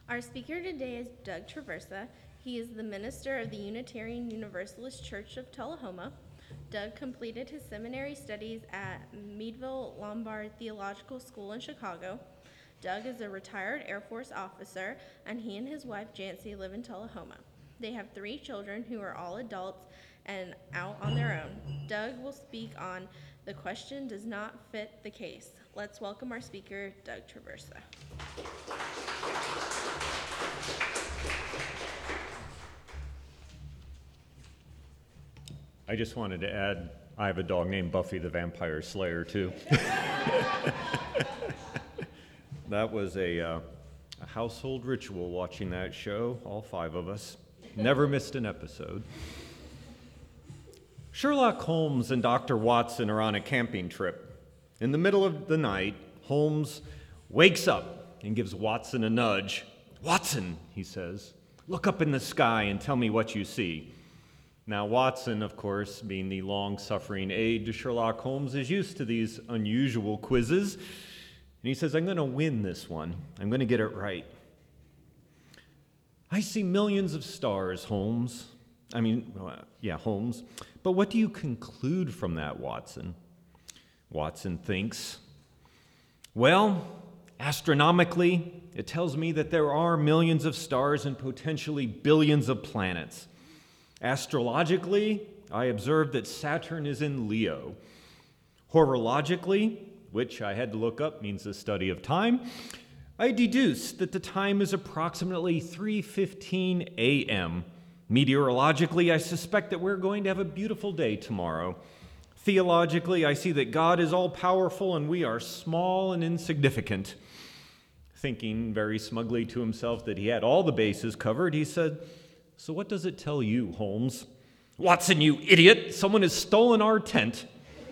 Our speaker today is Doug Traversa. He is the minister of the Unitarian Universalist Church of Tullahoma. Doug completed his seminary studies at Meadville Lombard Theological School in Chicago. Doug is a retired Air Force officer, and he and his wife Jancy live in Tullahoma. They have 3 children who are all adults and out on their own. Doug will speak on "The Question Does Not Fit the Case." Let's welcome our speaker, Doug Traversa. I just wanted to add, I have a dog named Buffy the Vampire Slayer, too. That was a household ritual watching that show, all 5 of us. Never missed an episode. Sherlock Holmes and Dr. Watson are on a camping trip. In the middle of the night, Holmes wakes up and gives Watson a nudge. "Watson," he says, "look up in the sky and tell me what you see." Now, Watson, of course, being the long-suffering aide to Sherlock Holmes, is used to these unusual quizzes. And he says, "I'm going to win this one. I'm going to get it right." "I see millions of stars, Holmes. Holmes. But what do you conclude from that, Watson?" Watson thinks. "Well, astronomically, it tells me that there are millions of stars and potentially billions of planets. Astrologically, I observed that Saturn is in Leo. Horologically, which I had to look up means the study of time, I deduced that the time is approximately 3:15 a.m. Meteorologically, I suspect that we're going to have a beautiful day tomorrow. Theologically, I see that God is all-powerful and we are small and insignificant." Thinking very smugly to himself that he had all the bases covered, he said, "So what does it tell you, Holmes?" "Watson, you idiot! Someone has stolen our tent."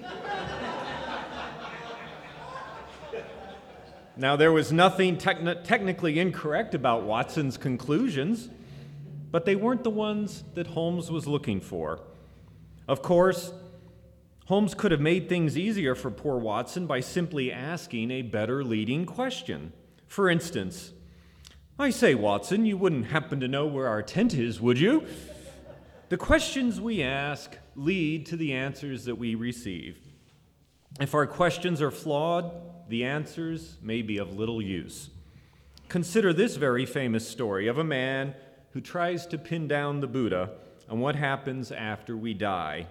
Now, there was nothing technically incorrect about Watson's conclusions, but they weren't the ones that Holmes was looking for. Of course, Holmes could have made things easier for poor Watson by simply asking a better leading question. For instance, "I say, Watson, you wouldn't happen to know where our tent is, would you?" The questions we ask lead to the answers that we receive. If our questions are flawed, the answers may be of little use. Consider this very famous story of a man who tries to pin down the Buddha and what happens after we die.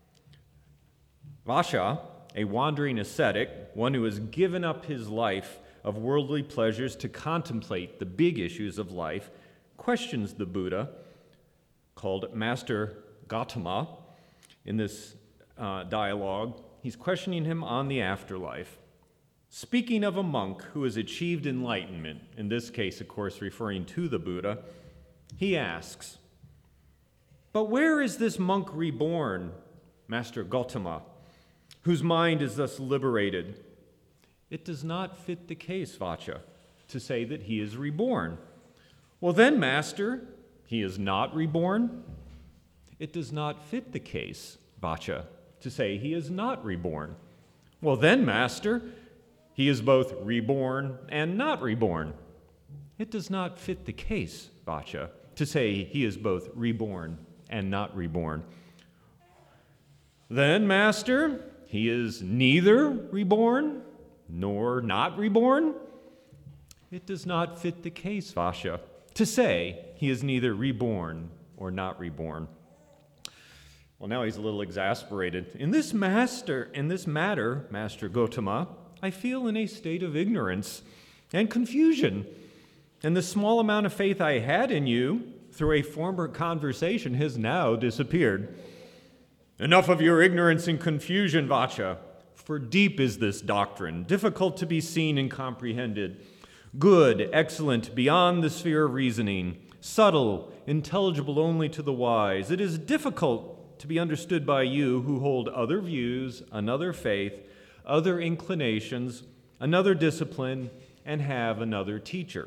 Vasha, a wandering ascetic, one who has given up his life of worldly pleasures to contemplate the big issues of life, questions the Buddha, called Master Gautama, in this dialogue. He's questioning him on the afterlife. Speaking of a monk who has achieved enlightenment, in this case, of course, referring to the Buddha, he asks, "But where is this monk reborn, Master Gautama, whose mind is thus liberated?" "It does not fit the case, Vacha, to say that he is reborn." "Well then, Master, he is not reborn?" "It does not fit the case, Vacha, to say he is not reborn." "Well then, Master, he is both reborn and not reborn." "It does not fit the case, Vacha, to say he is both reborn and not reborn." "Then, Master, he is neither reborn nor not reborn?" "It does not fit the case, Vasha, to say he is neither reborn or not reborn." Well, now he's a little exasperated. In this matter, Master Gautama, I feel in a state of ignorance and confusion, and the small amount of faith I had in you through a former conversation has now disappeared. "Enough of your ignorance and confusion, Vacha, for deep is this doctrine, difficult to be seen and comprehended, good, excellent, beyond the sphere of reasoning, subtle, intelligible only to the wise. It is difficult to be understood by you who hold other views, another faith, other inclinations, another discipline, and have another teacher.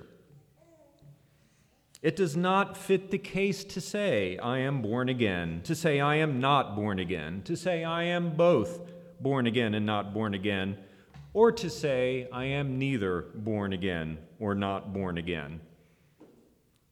It does not fit the case to say I am born again, to say I am not born again, to say I am both born again and not born again, or to say I am neither born again or not born again.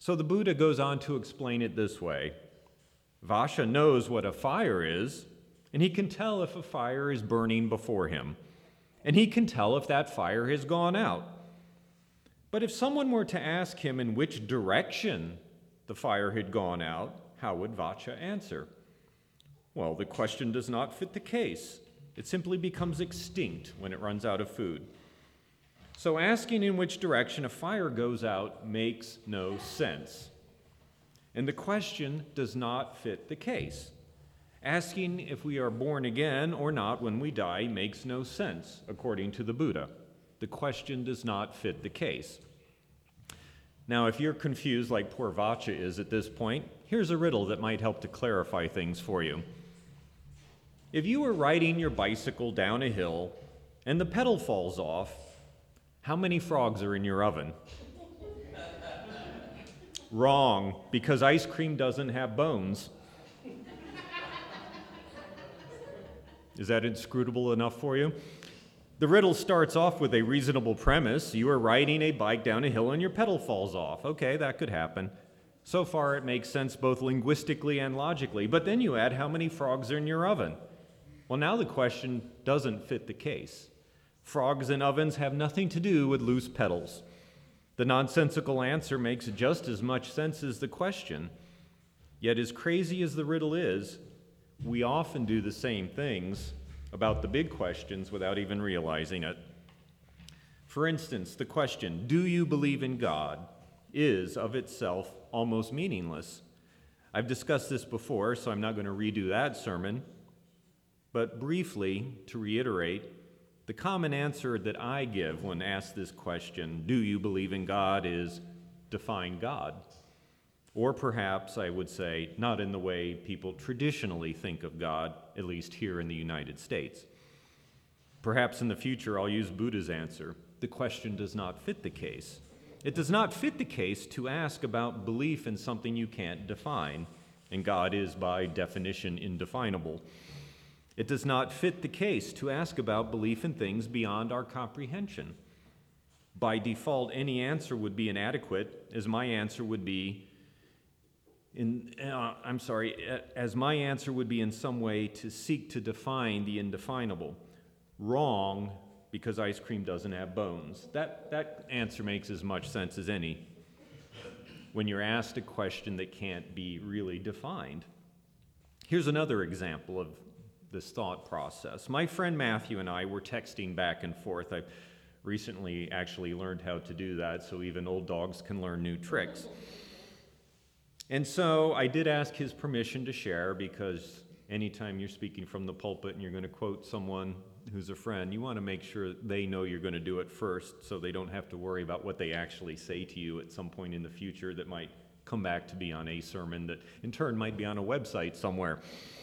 So the Buddha goes on to explain it this way. Vasha knows what a fire is, and he can tell if a fire is burning before him, and he can tell if that fire has gone out. But if someone were to ask him in which direction the fire had gone out, how would Vacha answer? Well, the question does not fit the case. It simply becomes extinct when it runs out of food. So asking in which direction a fire goes out makes no sense. And the question does not fit the case. Asking if we are born again or not when we die makes no sense, according to the Buddha. The question does not fit the case. Now, if you're confused like poor Vacha is at this point, here's a riddle that might help to clarify things for you. If you were riding your bicycle down a hill and the pedal falls off, how many frogs are in your oven? Wrong, because ice cream doesn't have bones. Is that inscrutable enough for you? The riddle starts off with a reasonable premise. You are riding a bike down a hill and your pedal falls off. Okay, that could happen. So far it makes sense both linguistically and logically, but then you add how many frogs are in your oven. Well, now the question doesn't fit the case. Frogs in ovens have nothing to do with loose pedals. The nonsensical answer makes just as much sense as the question. Yet as crazy as the riddle is, we often do the same things about the big questions without even realizing it. For instance, the question, do you believe in God, is of itself almost meaningless. I've discussed this before, so I'm not going to redo that sermon. But briefly, to reiterate, the common answer that I give when asked this question, do you believe in God, is define God. Or perhaps I would say, not in the way people traditionally think of God, at least here in the United States. Perhaps in the future I'll use Buddha's answer. The question does not fit the case. It does not fit the case to ask about belief in something you can't define, and God is by definition indefinable. It does not fit the case to ask about belief in things beyond our comprehension. By default, any answer would be inadequate, as my answer would be in some way to seek to define the indefinable. Wrong, because ice cream doesn't have bones. That answer makes as much sense as any when you're asked a question that can't be really defined. Here's another example of this thought process. My friend Matthew and I were texting back and forth. I've recently actually learned how to do that, so even old dogs can learn new tricks. And so I did ask his permission to share, because anytime you're speaking from the pulpit and you're going to quote someone who's a friend, you want to make sure they know you're going to do it first, so they don't have to worry about what they actually say to you at some point in the future that might come back to be on a sermon that in turn might be on a website somewhere.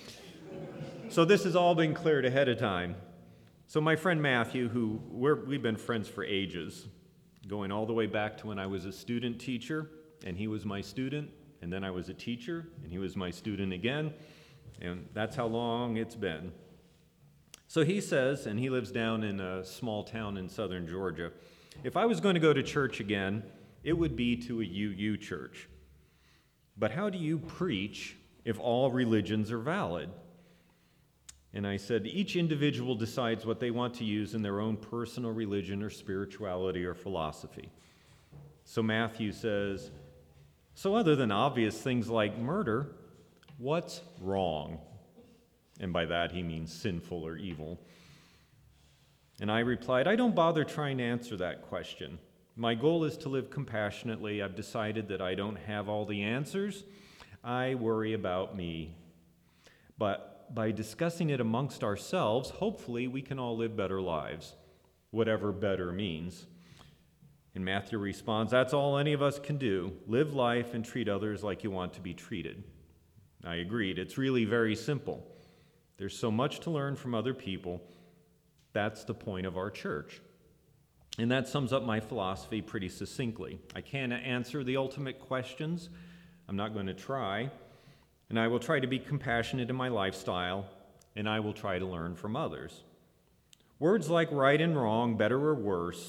So this has all been cleared ahead of time. So my friend Matthew, we've been friends for ages, going all the way back to when I was a student teacher, and he was my student, and then I was a teacher, and he was my student again, and that's how long it's been. So he says, and he lives down in a small town in southern Georgia, if I was going to go to church again, it would be to a UU church. But how do you preach if all religions are valid? And I said, each individual decides what they want to use in their own personal religion or spirituality or philosophy. So Matthew says, so other than obvious things like murder, what's wrong? And by that he means sinful or evil. And I replied, I don't bother trying to answer that question. My goal is to live compassionately. I've decided that I don't have all the answers. I worry about me. But by discussing it amongst ourselves, hopefully we can all live better lives, whatever better means. And Matthew responds, that's all any of us can do. Live life and treat others like you want to be treated. I agreed. It's really very simple. There's so much to learn from other people. That's the point of our church. And that sums up my philosophy pretty succinctly. I can't answer the ultimate questions. I'm not going to try. And I will try to be compassionate in my lifestyle, and I will try to learn from others. Words like right and wrong, better or worse,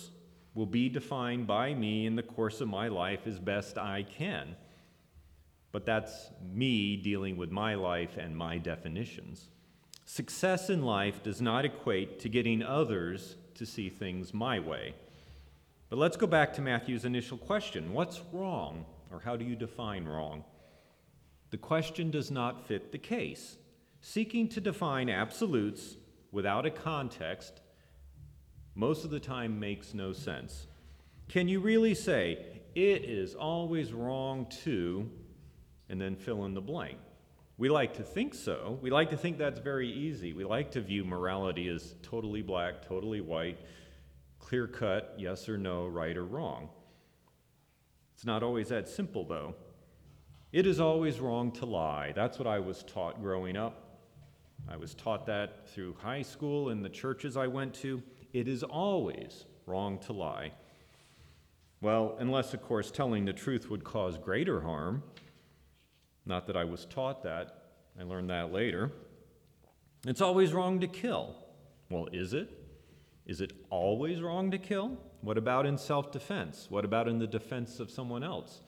will be defined by me in the course of my life as best I can. But that's me dealing with my life and my definitions. Success in life does not equate to getting others to see things my way. But let's go back to Matthew's initial question. What's wrong? Or how do you define wrong? The question does not fit the case. Seeking to define absolutes without a context most of the time makes no sense. Can you really say, it is always wrong to, and then fill in the blank? We like to think so. We like to think that's very easy. We like to view morality as totally black, totally white, clear cut, yes or no, right or wrong. It's not always that simple, though. It is always wrong to lie. That's what I was taught growing up. I was taught that through high school and the churches I went to. It is always wrong to lie. Well, unless, of course, telling the truth would cause greater harm. Not that I was taught that. I learned that later. It's always wrong to kill. Well, is it? Is it always wrong to kill? What about in self-defense? What about in the defense of someone else?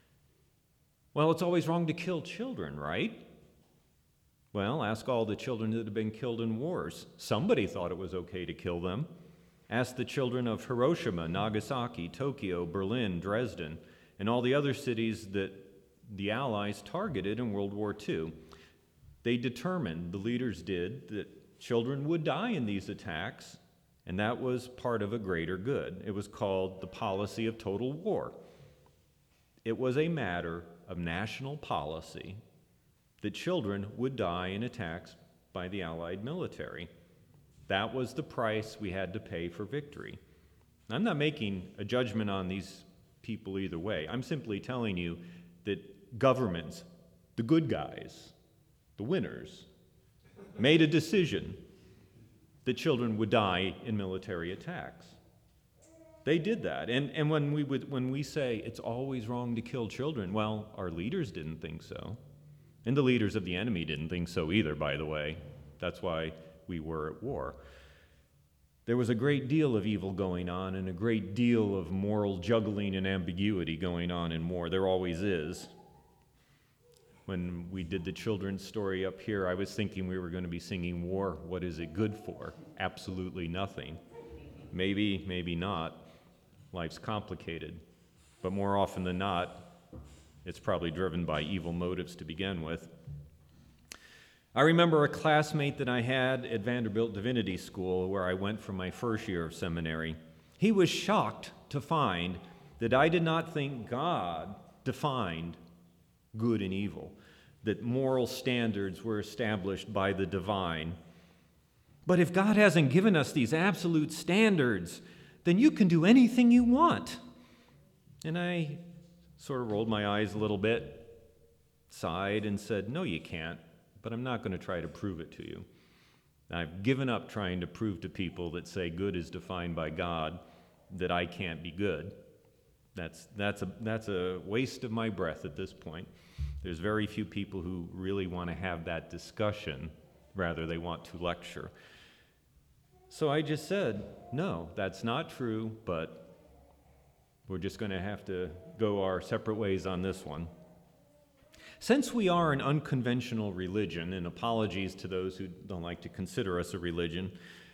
Well, it's always wrong to kill children, right? Well, ask all the children that have been killed in wars. Somebody thought it was okay to kill them. Ask the children of Hiroshima, Nagasaki, Tokyo, Berlin, Dresden, and all the other cities that the Allies targeted in World War II. They determined, the leaders did, that children would die in these attacks, and that was part of a greater good. It was called the policy of total war. It was a matter of national policy that children would die in attacks by the Allied military. That was the price we had to pay for victory. I'm not making a judgment on these people either way. I'm simply telling you that governments, the good guys, the winners, made a decision that children would die in military attacks. They did that. And when we say it's always wrong to kill children, well, our leaders didn't think so. And the leaders of the enemy didn't think so either, by the way. That's why we were at war. There was a great deal of evil going on and a great deal of moral juggling and ambiguity going on in war. There always is. When we did the children's story up here, I was thinking we were going to be singing War, What Is It Good For? Absolutely nothing. Maybe, maybe not. Life's complicated. But more often than not, it's probably driven by evil motives to begin with. I remember a classmate that I had at Vanderbilt Divinity School, where I went for my first year of seminary. He was shocked to find that I did not think God defined good and evil, that moral standards were established by the divine. But if God hasn't given us these absolute standards, then you can do anything you want. And I sort of rolled my eyes a little bit, sighed, and said, no, you can't, but I'm not going to try to prove it to you. I've given up trying to prove to people that say good is defined by God that I can't be good. That's a waste of my breath at this point. There's very few people who really want to have that discussion. Rather, they want to lecture. So I just said, no, that's not true, but we're just going to have to go our separate ways on this one. Since we are an unconventional religion, and apologies to those who don't like to consider us a religion,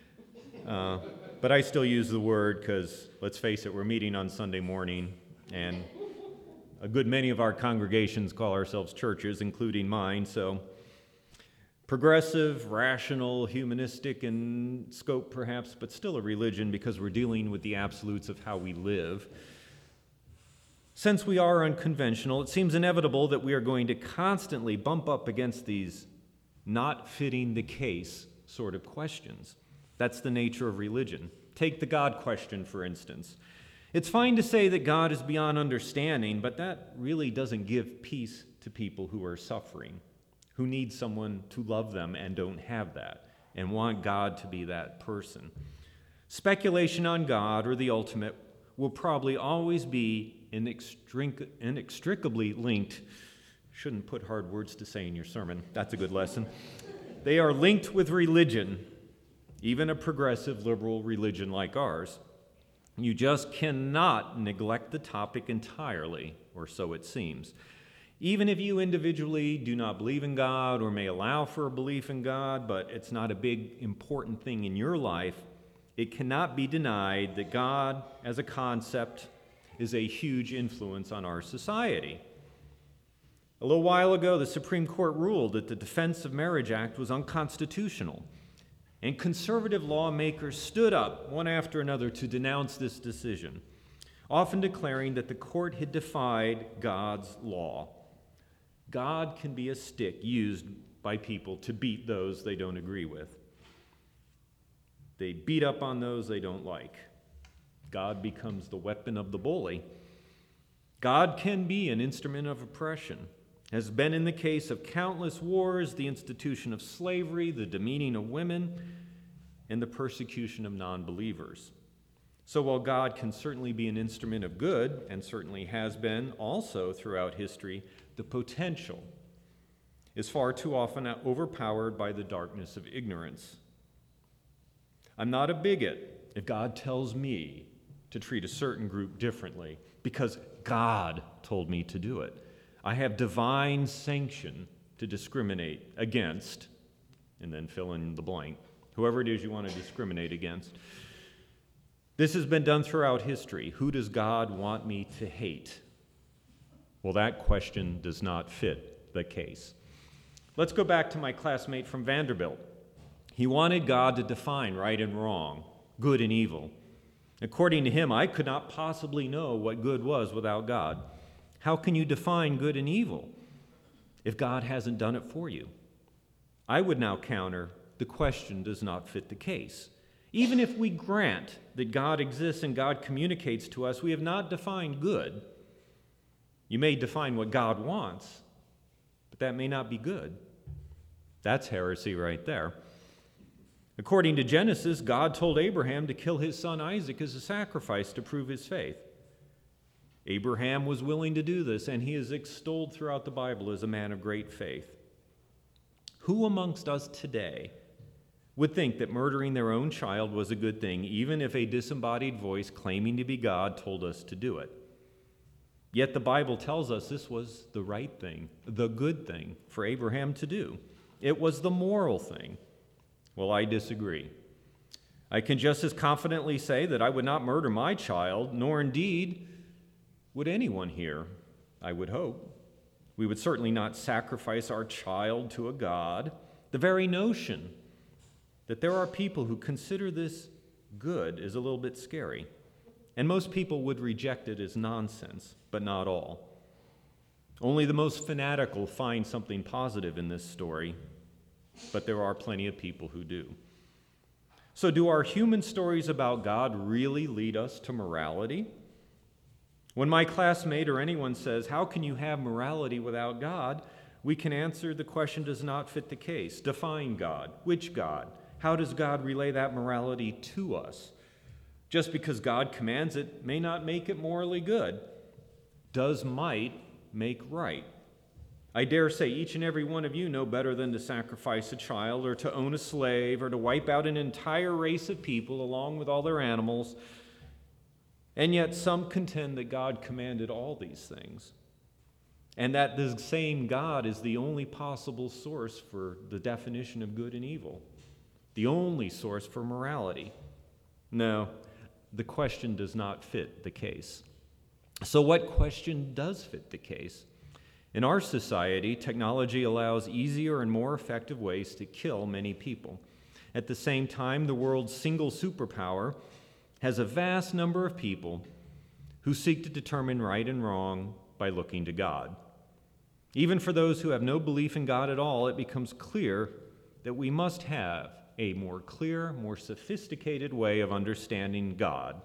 but I still use the word because, let's face it, we're meeting on Sunday morning, and a good many of our congregations call ourselves churches, including mine, so progressive, rational, humanistic in scope perhaps, but still a religion because we're dealing with the absolutes of how we live. Since we are unconventional, it seems inevitable that we are going to constantly bump up against these not fitting the case sort of questions. That's the nature of religion. Take the God question, for instance. It's fine to say that God is beyond understanding, but that really doesn't give peace to people who are suffering, who need someone to love them and don't have that, and want God to be that person. Speculation on God or the ultimate will probably always be inextricably linked. Shouldn't put hard words to say in your sermon. That's a good lesson. They are linked with religion, even a progressive liberal religion like ours. You just cannot neglect the topic entirely, or so it seems. Even if you individually do not believe in God or may allow for a belief in God, but it's not a big important thing in your life, it cannot be denied that God as a concept is a huge influence on our society. A little while ago, the Supreme Court ruled that the Defense of Marriage Act was unconstitutional, and conservative lawmakers stood up one after another to denounce this decision, often declaring that the court had defied God's law. God can be a stick used by people to beat those they don't agree with. They beat up on those they don't like. God becomes the weapon of the bully. God can be an instrument of oppression, has been in the case of countless wars, the institution of slavery, the demeaning of women, and the persecution of non-believers. So while God can certainly be an instrument of good, and certainly has been also throughout history, the potential is far too often overpowered by the darkness of ignorance. I'm not a bigot if God tells me to treat a certain group differently because God told me to do it. I have divine sanction to discriminate against, and then fill in the blank, whoever it is you want to discriminate against. This has been done throughout history. Who does God want me to hate? Well, that question does not fit the case. Let's go back to my classmate from Vanderbilt. He wanted God to define right and wrong, good and evil. According to him, I could not possibly know what good was without God. How can you define good and evil if God hasn't done it for you? I would now counter, the question does not fit the case. Even if we grant that God exists and God communicates to us, we have not defined good. You may define what God wants, but that may not be good. That's heresy right there. According to Genesis, God told Abraham to kill his son Isaac as a sacrifice to prove his faith. Abraham was willing to do this, and he is extolled throughout the Bible as a man of great faith. Who amongst us today would think that murdering their own child was a good thing, even if a disembodied voice claiming to be God told us to do it? Yet the Bible tells us this was the right thing, the good thing for Abraham to do. It was the moral thing. Well, I disagree. I can just as confidently say that I would not murder my child, nor indeed would anyone here, I would hope. We would certainly not sacrifice our child to a god. The very notion that there are people who consider this good is a little bit scary. And most people would reject it as nonsense, but not all. Only the most fanatical find something positive in this story, but there are plenty of people who do. So do our human stories about God really lead us to morality? When my classmate or anyone says, how can you have morality without God? We can answer the question does not fit the case. Define God. Which God? How does God relay that morality to us? Just because God commands it may not make it morally good. Does might make right? I dare say each and every one of you know better than to sacrifice a child or to own a slave or to wipe out an entire race of people along with all their animals. And yet some contend that God commanded all these things, and that the same God is the only possible source for the definition of good and evil, the only source for morality. No, the question does not fit the case. So what question does fit the case? In our society, technology allows easier and more effective ways to kill many people. At the same time, the world's single superpower has a vast number of people who seek to determine right and wrong by looking to God. Even for those who have no belief in God at all, it becomes clear that we must have a more clear, more sophisticated way of understanding God,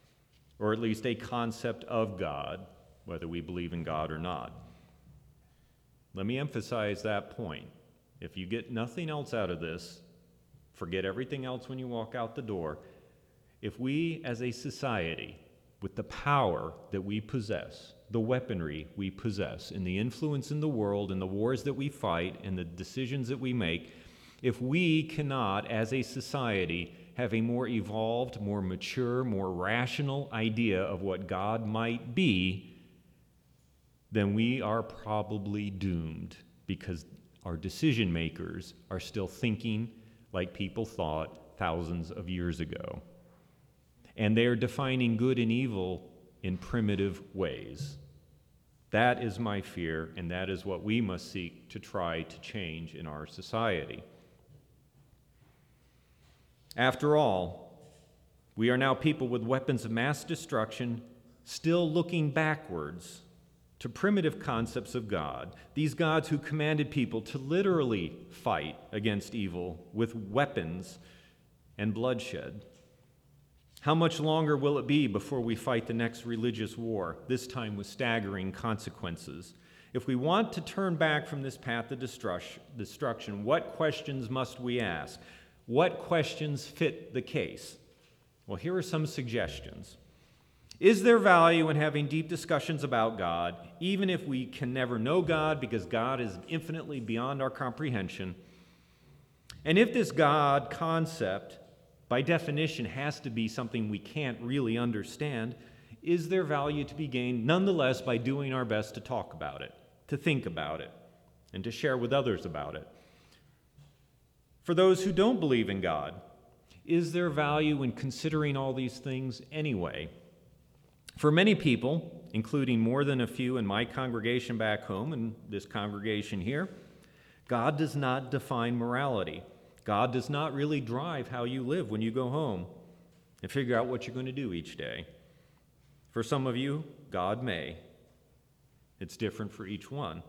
or at least a concept of God, whether we believe in God or not. Let me emphasize that point. If you get nothing else out of this, forget everything else when you walk out the door. If we as a society, with the power that we possess, the weaponry we possess, and the influence in the world, and the wars that we fight, and the decisions that we make, if we cannot, as a society, have a more evolved, more mature, more rational idea of what God might be, then we are probably doomed, because our decision makers are still thinking like people thought thousands of years ago. And they are defining good and evil in primitive ways. That is my fear, and that is what we must seek to try to change in our society. After all, we are now people with weapons of mass destruction, still looking backwards to primitive concepts of God, these gods who commanded people to literally fight against evil with weapons and bloodshed. How much longer will it be before we fight the next religious war, this time with staggering consequences? If we want to turn back from this path of destruction, what questions must we ask? What questions fit the case? Well, here are some suggestions. Is there value in having deep discussions about God, even if we can never know God because God is infinitely beyond our comprehension? And if this God concept, by definition, has to be something we can't really understand, is there value to be gained nonetheless by doing our best to talk about it, to think about it, and to share with others about it? For those who don't believe in God, is there value in considering all these things anyway? For many people, including more than a few in my congregation back home and this congregation here, God does not define morality. God does not really drive how you live when you go home and figure out what you're going to do each day. For some of you, God may. It's different for each one.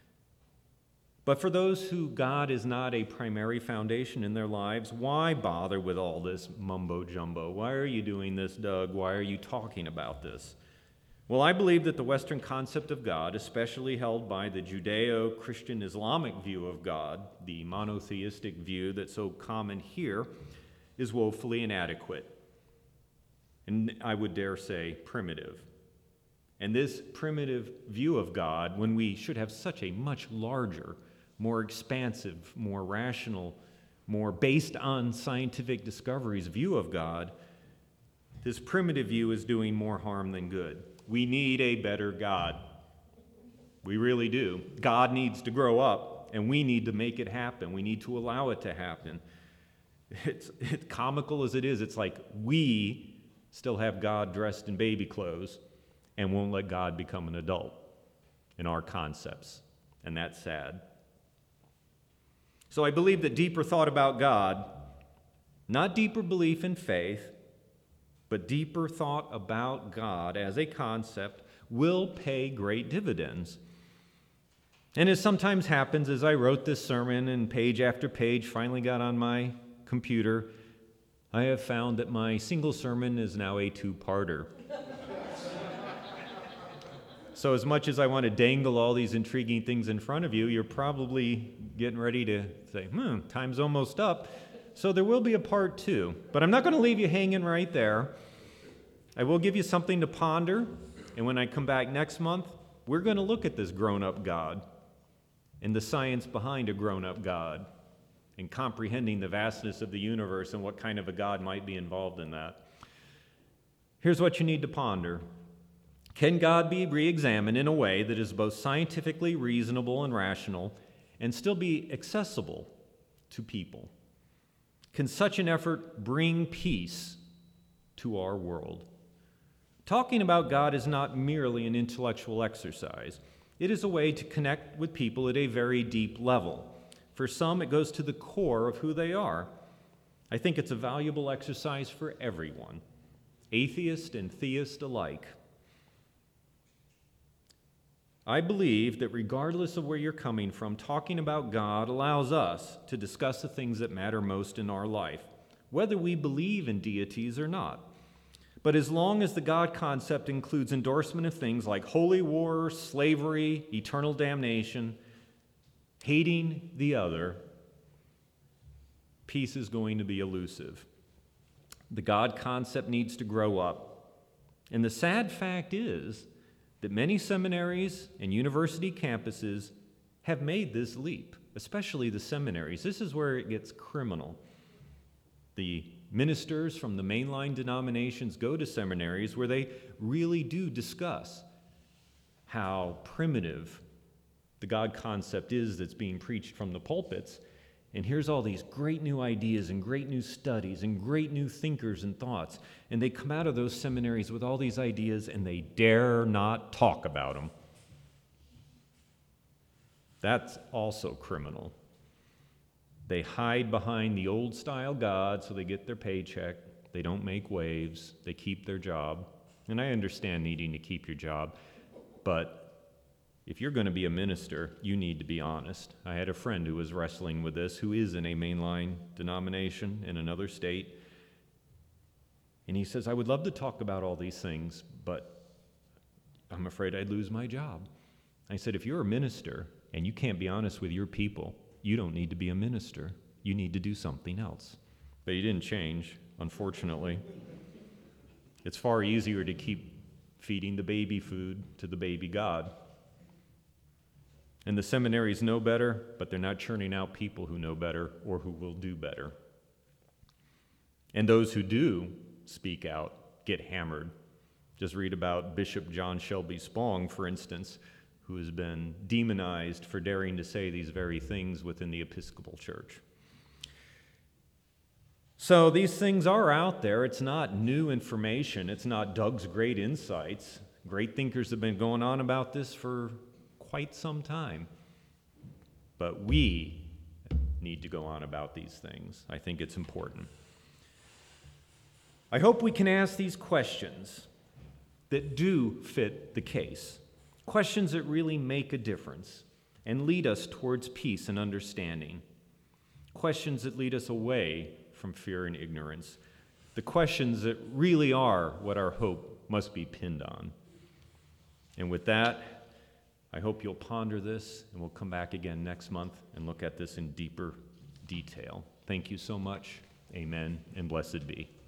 But for those who God is not a primary foundation in their lives, why bother with all this mumbo-jumbo? Why are you doing this, Doug? Why are you talking about this? Well, I believe that the Western concept of God, especially held by the Judeo-Christian Islamic view of God, the monotheistic view that's so common here, is woefully inadequate. And I would dare say primitive. And this primitive view of God, when we should have such a much larger, more expansive, more rational, more based on scientific discoveries view of God, this primitive view is doing more harm than good. We need a better God. We really do. God needs to grow up, and we need to make it happen. We need to allow it to happen. It's comical as it is. It's like we still have God dressed in baby clothes and won't let God become an adult in our concepts, and that's sad. So I believe that deeper thought about God, not deeper belief in faith, but deeper thought about God as a concept, will pay great dividends. And as sometimes happens, as I wrote this sermon and page after page finally got on my computer, I have found that my single sermon is now a two-parter. So as much as I want to dangle all these intriguing things in front of you, you're probably getting ready to say, time's almost up. So there will be a part two. But I'm not going to leave you hanging right there. I will give you something to ponder. And when I come back next month, we're going to look at this grown-up God and the science behind a grown-up God and comprehending the vastness of the universe and what kind of a God might be involved in that. Here's what you need to ponder. Can God be re-examined in a way that is both scientifically reasonable and rational and still be accessible to people? Can such an effort bring peace to our world? Talking about God is not merely an intellectual exercise. It is a way to connect with people at a very deep level. For some, it goes to the core of who they are. I think it's a valuable exercise for everyone, atheist and theist alike. I believe that regardless of where you're coming from, talking about God allows us to discuss the things that matter most in our life, whether we believe in deities or not. But as long as the God concept includes endorsement of things like holy war, slavery, eternal damnation, hating the other, peace is going to be elusive. The God concept needs to grow up. And the sad fact is that many seminaries and university campuses have made this leap, especially the seminaries. This is where it gets criminal. The ministers from the mainline denominations go to seminaries where they really do discuss how primitive the God concept is that's being preached from the pulpits. And here's all these great new ideas and great new studies and great new thinkers and thoughts. And they come out of those seminaries with all these ideas and they dare not talk about them. That's also criminal. They hide behind the old style God so they get their paycheck. They don't make waves. They keep their job. And I understand needing to keep your job, but if you're going to be a minister, you need to be honest. I had a friend who was wrestling with this, who is in a mainline denomination in another state. And he says, I would love to talk about all these things, but I'm afraid I'd lose my job. I said, if you're a minister and you can't be honest with your people, you don't need to be a minister. You need to do something else. But he didn't change, unfortunately. It's far easier to keep feeding the baby food to the baby God. And the seminaries know better, but they're not churning out people who know better or who will do better. And those who do speak out get hammered. Just read about Bishop John Shelby Spong, for instance, who has been demonized for daring to say these very things within the Episcopal Church. So these things are out there. It's not new information. It's not Doug's great insights. Great thinkers have been going on about this for quite some time. But we need to go on about these things. I think it's important. I hope we can ask these questions that do fit the case. Questions that really make a difference and lead us towards peace and understanding. Questions that lead us away from fear and ignorance. The questions that really are what our hope must be pinned on. And with that, I hope you'll ponder this, and we'll come back again next month and look at this in deeper detail. Thank you so much. Amen, and blessed be.